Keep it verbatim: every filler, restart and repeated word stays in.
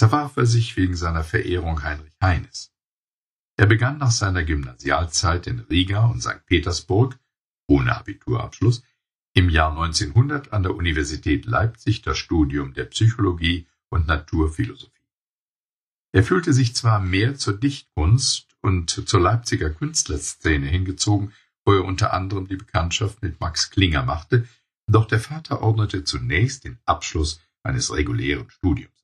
zerwarf er sich wegen seiner Verehrung Heinrich Heines. Er begann nach seiner Gymnasialzeit in Riga und Sankt Petersburg, ohne Abiturabschluss, im Jahr neunzehnhundert an der Universität Leipzig das Studium der Psychologie und Naturphilosophie. Er fühlte sich zwar mehr zur Dichtkunst und zur Leipziger Künstlerszene hingezogen, wo er unter anderem die Bekanntschaft mit Max Klinger machte, doch der Vater ordnete zunächst den Abschluss eines regulären Studiums